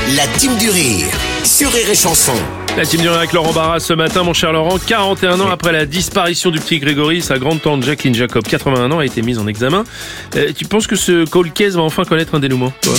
La team du rire sur Rire et Chanson. La team du rire avec Laurent Barra ce matin, mon cher Laurent. 41 ans après la disparition du petit Grégory, sa grande tante Jacqueline Jacob, 81 ans, a été mise en examen. Tu penses que ce cold case va enfin connaître un dénouement, toi?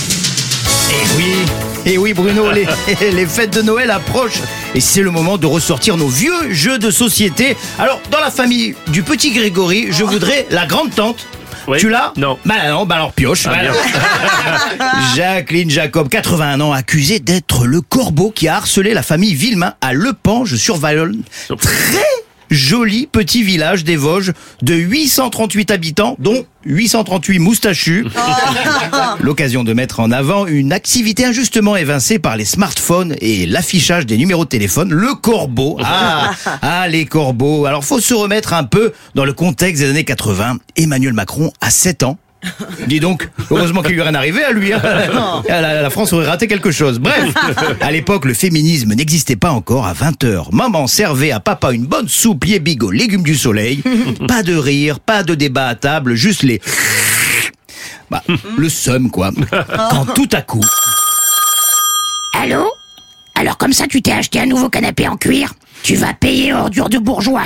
Eh oui Bruno, les fêtes de Noël approchent et c'est le moment de ressortir nos vieux jeux de société. Alors, dans la famille du petit Grégory, je voudrais la grande tante. Oui. Tu l'as? Non. Bah alors pioche. Bien. Jacqueline Jacob, 81 ans, accusée d'être le corbeau qui a harcelé la famille Villemain à Lepange sur Valognes. Très joli petit village des Vosges de 838 habitants, dont 838 moustachus. L'occasion de mettre en avant une activité injustement évincée par les smartphones et l'affichage des numéros de téléphone, le corbeau. Ah, les corbeaux. Alors, faut se remettre un peu dans le contexte des années 80. Emmanuel Macron a 7 ans. Dis donc, heureusement qu'il lui est rien arrivé à lui. La France aurait raté quelque chose. Bref, à l'époque, le féminisme n'existait pas encore. À 20h, maman servait à papa une bonne soupe bigot légumes du soleil. Pas de rire, pas de débat à table, juste les... le seum, quoi. Quand tout à coup... Allô? Alors comme ça tu t'es acheté un nouveau canapé en cuir? Tu vas payer ordure de bourgeois.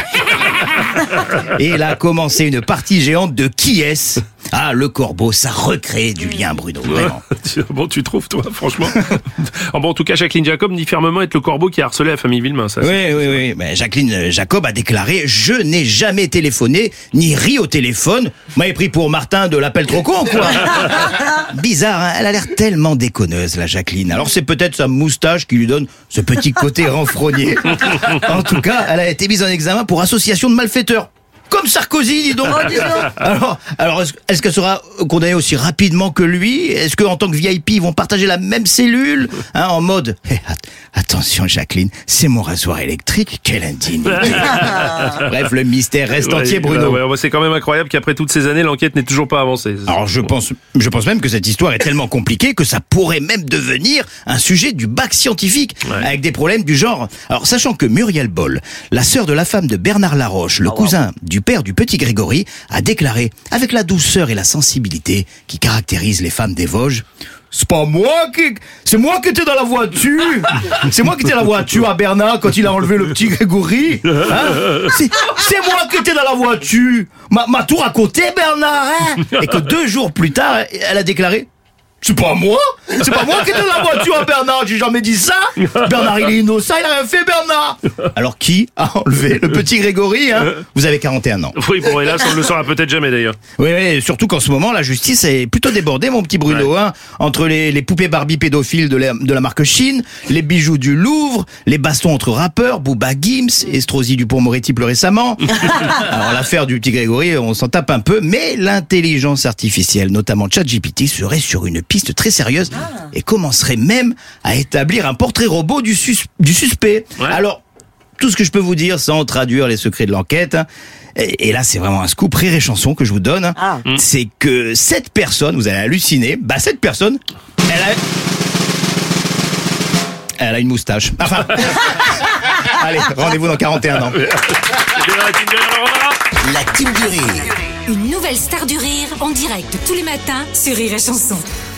Et là a commencé une partie géante de qui est-ce? Ah, le corbeau, ça recrée du lien, Bruno, vraiment. Bon, tu trouves, toi, franchement? En tout cas, Jacqueline Jacob nie fermement être le corbeau qui a harcelé la famille Villemain, ça. Oui. Mais Jacqueline Jacob a déclaré « Je n'ai jamais téléphoné, ni ri au téléphone. M'avez pris pour Martin de l'appel trop con, quoi. » Bizarre, hein, elle a l'air tellement déconneuse, la Jacqueline. Alors c'est peut-être sa moustache qui lui donne ce petit côté renfrogné. En tout cas, elle a été mise en examen pour association de malfaiteurs. Comme Sarkozy, dis donc. Alors est-ce qu'elle sera condamnée aussi rapidement que lui? Est-ce qu'en tant que VIP, ils vont partager la même cellule, en mode attention Jacqueline, c'est mon rasoir électrique, quelle indignité. Bref, le mystère reste entier, Bruno. C'est quand même incroyable qu'après toutes ces années, l'enquête n'ait toujours pas avancé. Alors je pense même que cette histoire est tellement compliquée que ça pourrait même devenir un sujet du bac scientifique, avec des problèmes du genre. Alors sachant que Muriel Boll, la sœur de la femme de Bernard Laroche, le cousin du père du petit Grégory, a déclaré avec la douceur et la sensibilité qui caractérisent les femmes des Vosges: c'est moi qui étais dans la voiture. C'est moi qui étais dans la voiture à Bernard quand il a enlevé le petit Grégory. C'est moi qui étais dans la voiture. M'a tout raconté, Bernard. Et que 2 jours plus tard, elle a déclaré: c'est pas moi qui étais dans la voiture à Bernard, j'ai jamais dit ça. Bernard, il est innocent, il a rien fait, Bernard. Alors qui a enlevé le petit Grégory, Vous avez 41 ans. Oui, bon, hélas, on ne le saura peut-être jamais d'ailleurs. Oui, surtout qu'en ce moment, la justice est plutôt débordée, mon petit Bruno, entre les poupées Barbie pédophiles de la marque Chine, les bijoux du Louvre, les bastons entre rappeurs, Booba Gims, Estrosi Dupond-Moretti plus récemment. Alors l'affaire du petit Grégory, on s'en tape un peu, mais l'intelligence artificielle, notamment ChatGPT, serait sur une piste très sérieuse et commencerait même à établir un portrait robot du suspect. Alors, tout ce que je peux vous dire sans traduire les secrets de l'enquête, et là c'est vraiment un scoop Rire et Chanson que je vous donne, c'est que cette personne, vous allez halluciner, cette personne, elle a une moustache. Enfin, allez, rendez-vous dans 41 ans. La team du rire. Une nouvelle star du rire en direct tous les matins sur Rire et Chanson.